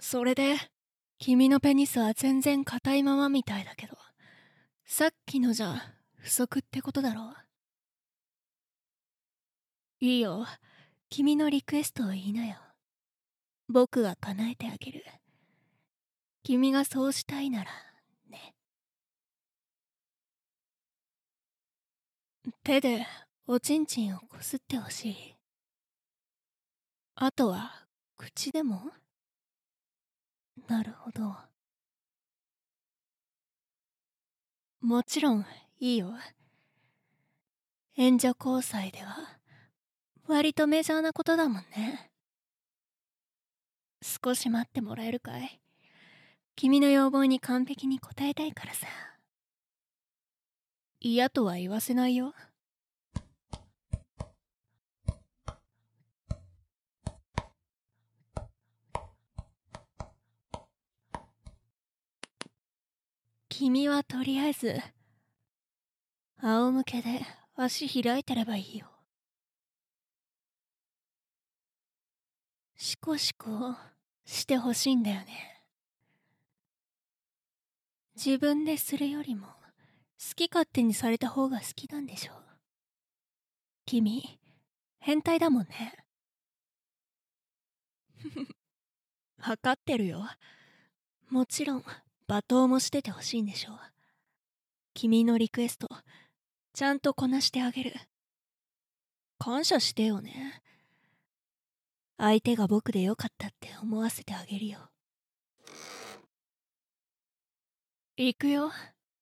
それで、君のペニスは全然硬いままみたいだけど、さっきのじゃ不足ってことだろう。いいよ、君のリクエストを言いなよ。僕が叶えてあげる。君がそうしたいならね。手でおちんちんをこすってほしい。あとは口でも？なるほど。もちろんいいよ。援助交際では割とメジャーなことだもんね。少し待ってもらえるかい？君の要望に完璧に応えたいからさ。嫌とは言わせないよ。君はとりあえず仰向けで足開いてればいいよ。シコシコしてほしいんだよね。自分でするよりも好き勝手にされた方が好きなんでしょ。君変態だもんね。わかってるよ。もちろん罵倒もしててほしいんでしょ。君のリクエストちゃんとこなしてあげる。感謝してよね。相手が僕でよかったって思わせてあげるよ。行くよ。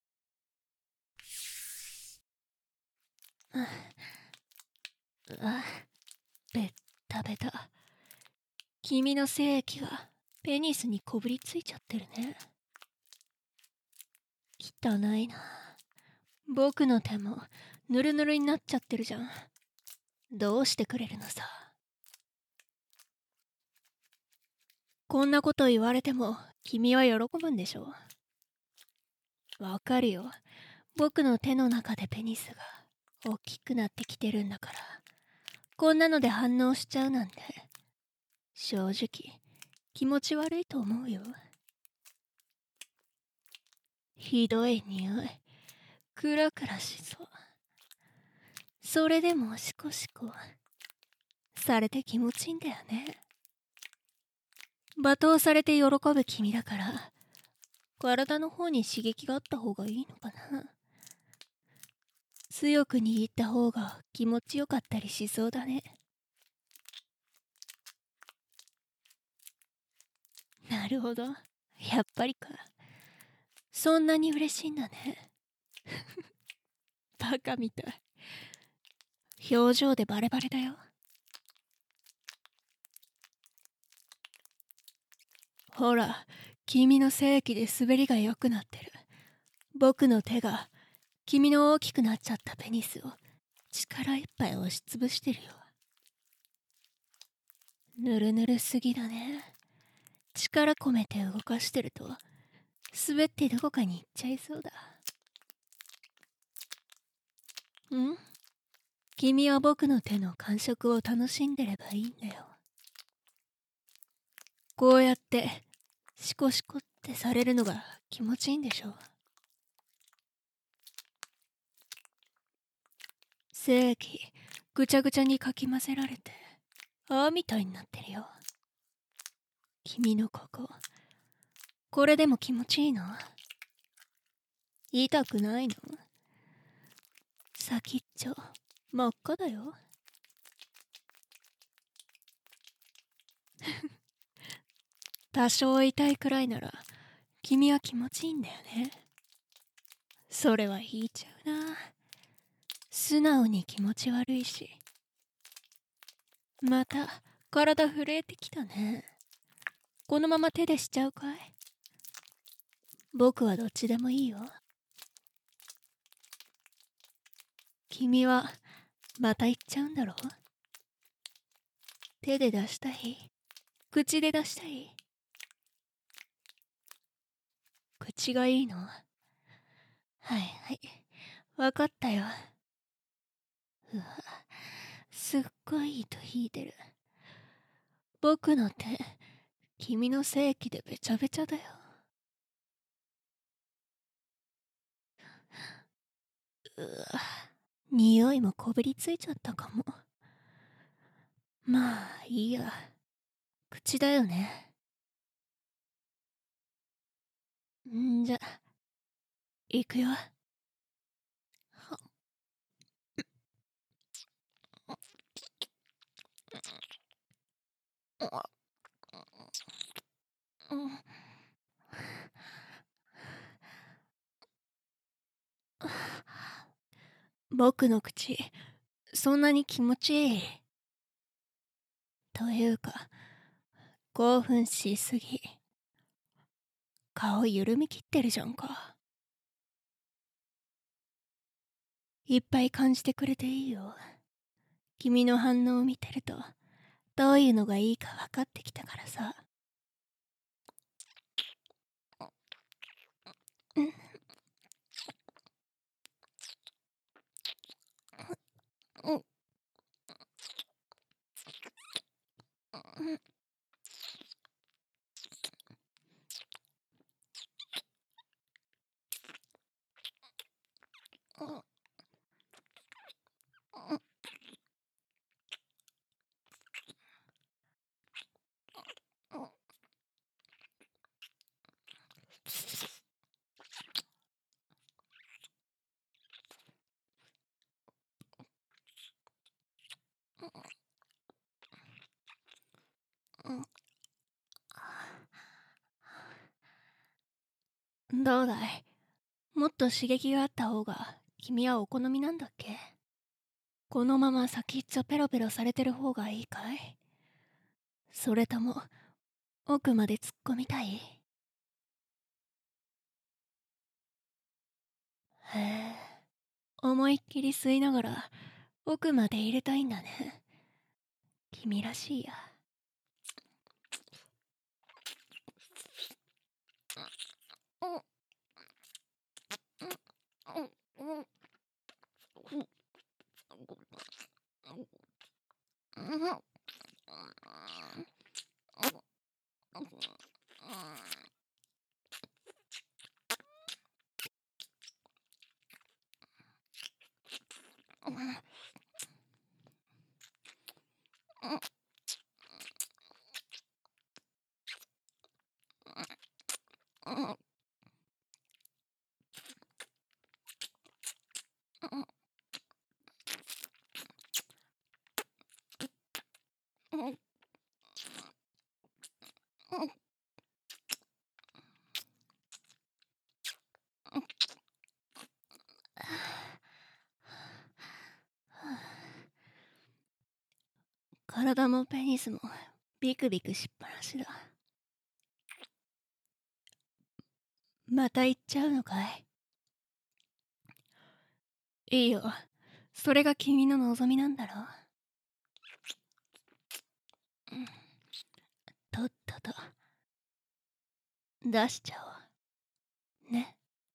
ベッタベタ。君の精液がペニスにこぶりついちゃってるね。汚いな。僕の手もヌルヌルになっちゃってるじゃん。どうしてくれるのさ。こんなこと言われても君は喜ぶんでしょ。わかるよ。僕の手の中でペニスが大きくなってきてるんだから、こんなので反応しちゃうなんて正直気持ち悪いと思うよ。ひどい匂い、クラクラしそう。それでもシコシコされて気持ちいいんだよね。罵倒されて喜ぶ君だから、体の方に刺激があった方がいいのかな。強く握った方が気持ちよかったりしそうだね。なるほど、やっぱりか。そんなに嬉しいんだね。バカみたい。表情でバレバレだよ。ほら、君の精液で滑りが良くなってる。僕の手が君の大きくなっちゃったペニスを力いっぱい押しつぶしてるよ。ぬるぬるすぎだね。力込めて動かしてると滑ってどこかに行っちゃいそうだ。君は僕の手の感触を楽しんでればいいんだよ。こうやってシコシコってされるのが気持ちいいんでしょ。精液ぐちゃぐちゃにかき混ぜられて泡みたいになってるよ。君のこれでも気持ちいいの？痛くないの？先っちょ真っ赤だよ。多少痛いくらいなら君は気持ちいいんだよね。それは引いちゃうな。素直に気持ち悪いし。また体震えてきたね。このまま手でしちゃうかい？僕はどっちでもいいよ。君はまた言っちゃうんだろ？手で出したい？口で出したい？口がいいの？はいはい、わかったよ。うわ、すっごい糸引いてる。僕の手君の精液でべちゃべちゃだよ。うわ、匂いもこびりついちゃったかも。まあいいや。口だよね。んじゃ、行くよ。僕の口、そんなに気持ちいい。というか、興奮しすぎ。顔緩みきってるじゃんか。いっぱい感じてくれていいよ。君の反応を見てると、どういうのがいいか分かってきたからさ。どうだい？もっと刺激があった方が君はお好みなんだっけ？このまま先っちょペロペロされてる方がいいかい？それとも奥まで突っ込みたい？へえ、思いっきり吸いながら奥まで入れたいんだね。君らしいや。体もペニスもビクビクしっぱなしだ。また行っちゃうのかい？いいよ。それが君の望みなんだろう。とっとと出しちゃおうね。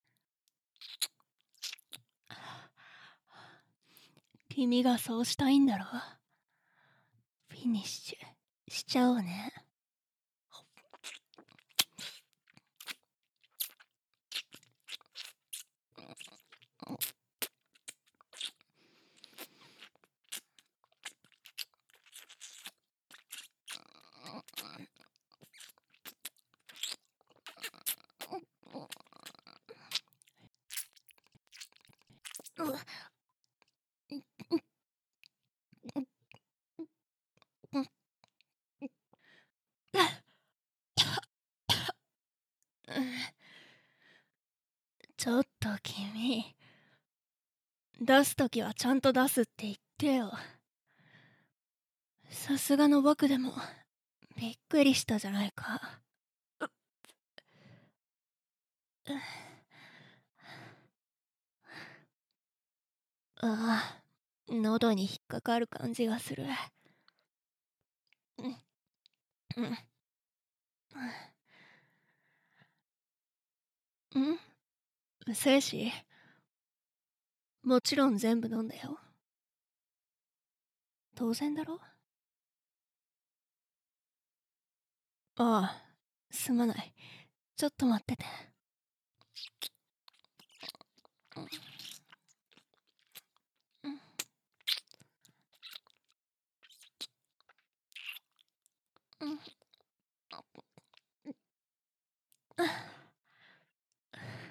君がそうしたいんだろう。フィニッシュしちゃおうね。ちょっと君、出すときはちゃんと出すって言ってよ。さすがの僕でもびっくりしたじゃないか。ああ、喉に引っかかる感じがする。精子、もちろん全部飲んだよ。当然だろ？ああ、 すまない。ちょっと待ってて。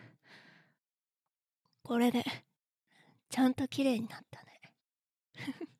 これでちゃんと綺麗になったね。